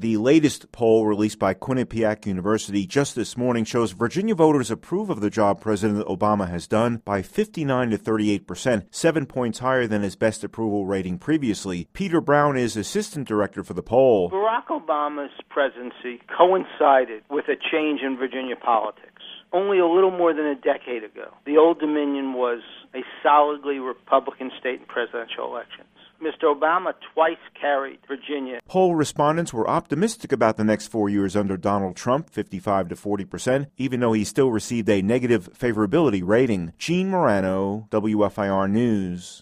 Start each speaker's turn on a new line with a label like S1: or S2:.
S1: The latest poll released by Quinnipiac University just this morning shows Virginia voters approve of the job President Obama has done by 59 to 38%, 7 points higher than his best approval rating previously. Peter Brown is assistant director for the poll.
S2: Barack Obama's presidency coincided with a change in Virginia politics. Only a little more than a decade ago, the Old Dominion was a solidly Republican state in presidential elections. Mr. Obama twice carried Virginia.
S1: Poll respondents were optimistic about the next 4 years under Donald Trump, 55 to 40%, even though he still received a negative favorability rating. Gene Morano, WFIR News.